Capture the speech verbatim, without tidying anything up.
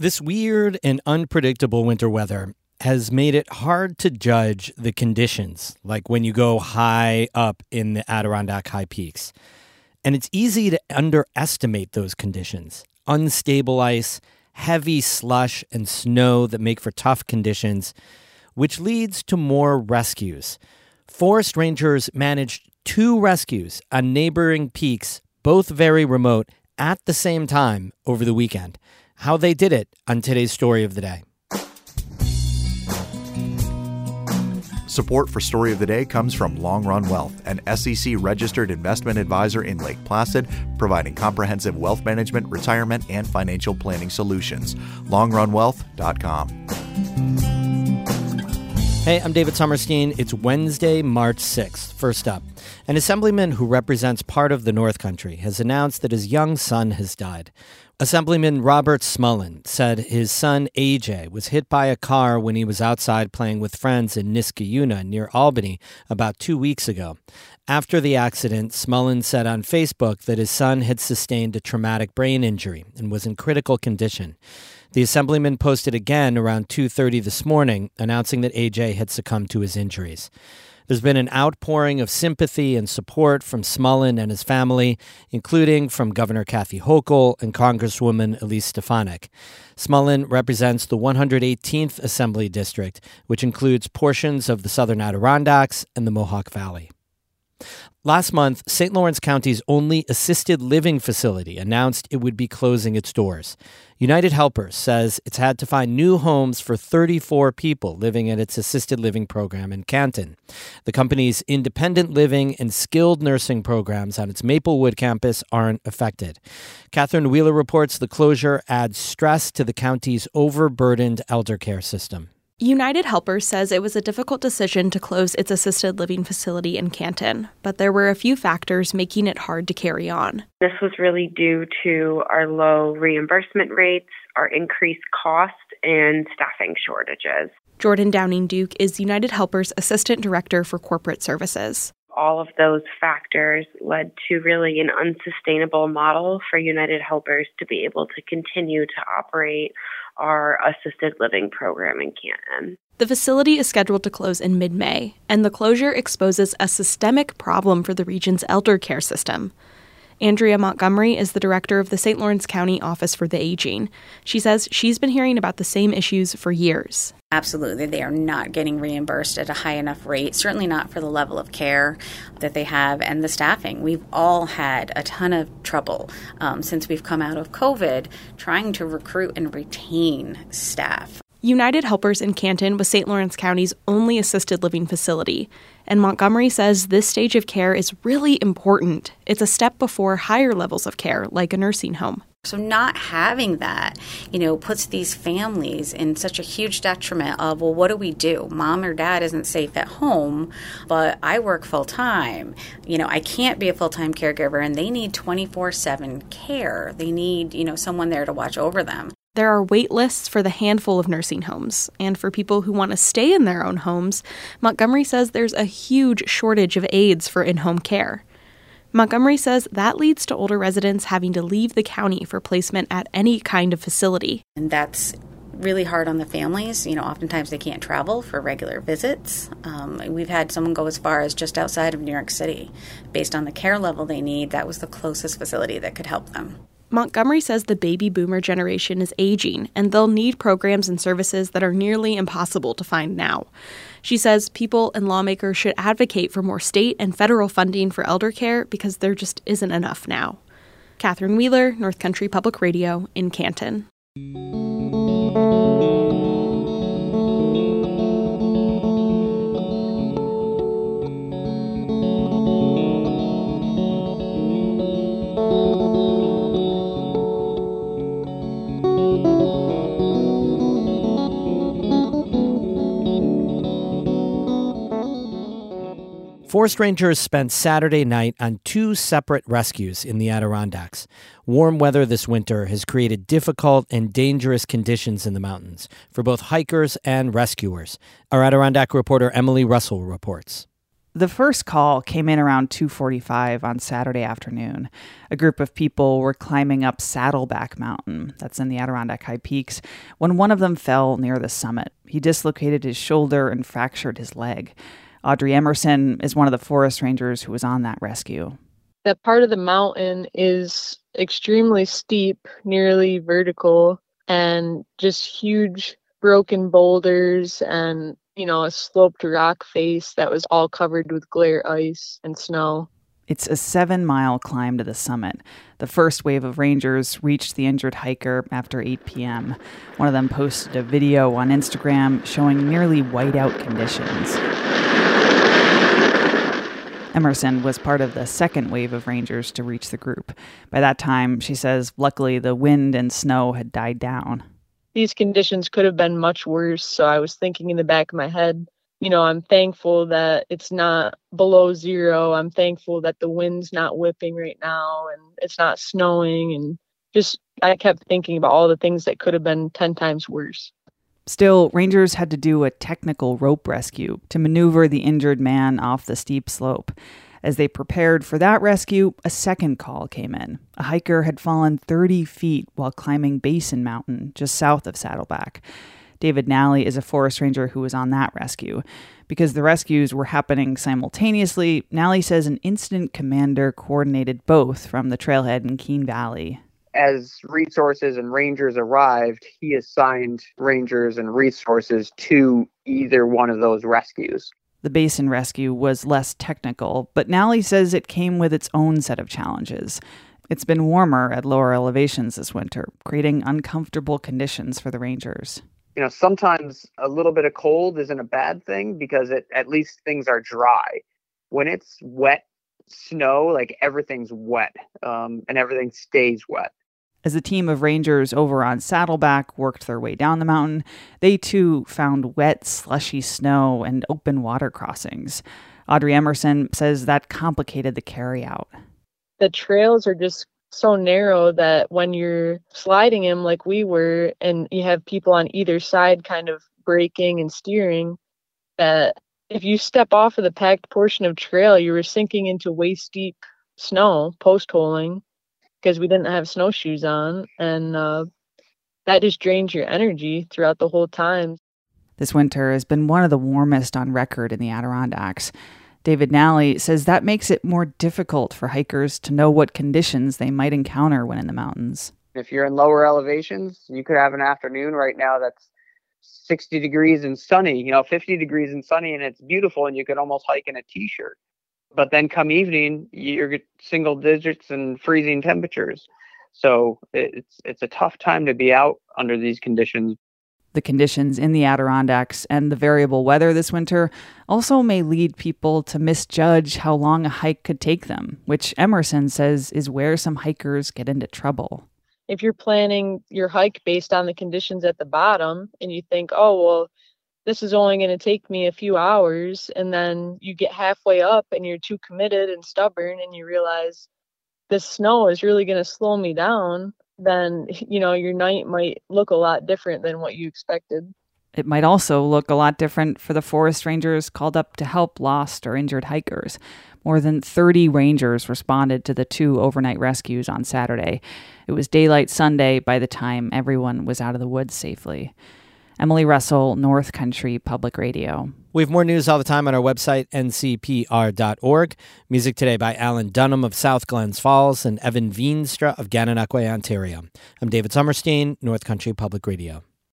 This weird and unpredictable winter weather has made it hard to judge the conditions, like when you go high up in the Adirondack High Peaks. And it's easy to underestimate those conditions. Unstable ice, heavy slush, and snow that make for tough conditions, which leads to more rescues. Forest rangers managed two rescues on neighboring peaks, both very remote, at the same time over the weekend. How they did it on today's Story of the Day. Support for Story of the Day comes from Long Run Wealth, an S E C-registered investment advisor in Lake Placid, providing comprehensive wealth management, retirement, and financial planning solutions. long run wealth dot com. Hey, I'm David Sommerstein. It's Wednesday, March sixth. First up, an assemblyman who represents part of the North Country has announced that his young son has died. Assemblyman Robert Smullen said his son A J was hit by a car when he was outside playing with friends in Niskayuna near Albany about two weeks ago. After the accident, Smullen said on Facebook that his son had sustained a traumatic brain injury and was in critical condition. The assemblyman posted again around two thirty this morning, announcing that A J had succumbed to his injuries. There's been an outpouring of sympathy and support from Smullen and his family, including from Governor Kathy Hochul and Congresswoman Elise Stefanik. Smullen represents the one hundred eighteenth Assembly District, which includes portions of the Southern Adirondacks and the Mohawk Valley. Last month, Saint Lawrence County's only assisted living facility announced it would be closing its doors. United Helpers says it's had to find new homes for thirty-four people living at its assisted living program in Canton. The company's independent living and skilled nursing programs on its Maplewood campus aren't affected. Catherine Wheeler reports the closure adds stress to the county's overburdened elder care system. United Helpers says it was a difficult decision to close its assisted living facility in Canton, but there were a few factors making it hard to carry on. This was really due to our low reimbursement rates, our increased cost, and staffing shortages. Jordan Downing Duke is United Helpers Assistant Director for Corporate Services. All of those factors led to really an unsustainable model for United Helpers to be able to continue to operate our assisted living program in Canton. The facility is scheduled to close in mid-May, and the closure exposes a systemic problem for the region's elder care system. Andrea Montgomery is the director of the Saint Lawrence County Office for the Aging. She says she's been hearing about the same issues for years. Absolutely. They are not getting reimbursed at a high enough rate, certainly not for the level of care that they have and the staffing. We've all had a ton of trouble um, since we've come out of COVID trying to recruit and retain staff. United Helpers in Canton was Saint Lawrence County's only assisted living facility, and Montgomery says this stage of care is really important. It's a step before higher levels of care, like a nursing home. So not having that, you know, puts these families in such a huge detriment of, well, what do we do? Mom or dad isn't safe at home, but I work full time. You know, I can't be a full-time caregiver, and they need twenty-four seven care. They need, you know, someone there to watch over them. There are wait lists for the handful of nursing homes, and for people who want to stay in their own homes, Montgomery says there's a huge shortage of aides for in-home care. Montgomery says that leads to older residents having to leave the county for placement at any kind of facility. And that's really hard on the families. You know, oftentimes they can't travel for regular visits. Um, we've had someone go as far as just outside of New York City. Based on the care level they need, that was the closest facility that could help them. Montgomery says the baby boomer generation is aging, and they'll need programs and services that are nearly impossible to find now. She says people and lawmakers should advocate for more state and federal funding for elder care because there just isn't enough now. Catherine Wheeler, North Country Public Radio in Canton. Forest rangers spent Saturday night on two separate rescues in the Adirondacks. Warm weather this winter has created difficult and dangerous conditions in the mountains for both hikers and rescuers. Our Adirondack reporter Emily Russell reports. The first call came in around two forty-five on Saturday afternoon. A group of people were climbing up Saddleback Mountain, that's in the Adirondack High Peaks, when one of them fell near the summit. He dislocated his shoulder and fractured his leg. Audrey Emerson is one of the forest rangers who was on that rescue. That part of the mountain is extremely steep, nearly vertical, and just huge broken boulders and, you know, a sloped rock face that was all covered with glare ice and snow. It's a seven-mile climb to the summit. The first wave of rangers reached the injured hiker after eight p.m. One of them posted a video on Instagram showing nearly whiteout conditions. Emerson was part of the second wave of rangers to reach the group. By that time, she says, luckily the wind and snow had died down. These conditions could have been much worse, so I was thinking in the back of my head, you know, I'm thankful that it's not below zero. I'm thankful that the wind's not whipping right now and it's not snowing. And just, I kept thinking about all the things that could have been ten times worse. Still, rangers had to do a technical rope rescue to maneuver the injured man off the steep slope. As they prepared for that rescue, a second call came in. A hiker had fallen thirty feet while climbing Basin Mountain, just south of Saddleback. David Nally is a forest ranger who was on that rescue. Because the rescues were happening simultaneously, Nally says an incident commander coordinated both from the trailhead in Keene Valley. As resources and rangers arrived, he assigned rangers and resources to either one of those rescues. The Basin rescue was less technical, but Nally says it came with its own set of challenges. It's been warmer at lower elevations this winter, creating uncomfortable conditions for the rangers. You know, sometimes a little bit of cold isn't a bad thing because it, at least things are dry. When it's wet snow, like everything's wet, um, and everything stays wet. As a team of rangers over on Saddleback worked their way down the mountain, they too found wet, slushy snow and open water crossings. Audrey Emerson says that complicated the carryout. The trails are just so narrow that when you're sliding them like we were, and you have people on either side kind of braking and steering, that if you step off of the packed portion of trail, you were sinking into waist deep snow post-holing, because we didn't have snowshoes on, and uh, that just drains your energy throughout the whole time. This winter has been one of the warmest on record in the Adirondacks. David Nally says that makes it more difficult for hikers to know what conditions they might encounter when in the mountains. If you're in lower elevations, you could have an afternoon right now that's sixty degrees and sunny, you know, fifty degrees and sunny, and it's beautiful, and you could almost hike in a t-shirt. But then come evening, you're single digits and freezing temperatures. So it's it's a tough time to be out under these conditions. The conditions in the Adirondacks and the variable weather this winter also may lead people to misjudge how long a hike could take them, which Emerson says is where some hikers get into trouble. If you're planning your hike based on the conditions at the bottom and you think, oh, well, this is only going to take me a few hours, and then you get halfway up and you're too committed and stubborn and you realize this snow is really going to slow me down, then, you know, your night might look a lot different than what you expected. It might also look a lot different for the forest rangers called up to help lost or injured hikers. More than thirty rangers responded to the two overnight rescues on Saturday. It was daylight Sunday by the time everyone was out of the woods safely. Emily Russell, North Country Public Radio. We have more news all the time on our website, N C P R dot org. Music today by Alan Dunham of South Glens Falls and Evan Veenstra of Gananoque, Ontario. I'm David Sommerstein, North Country Public Radio.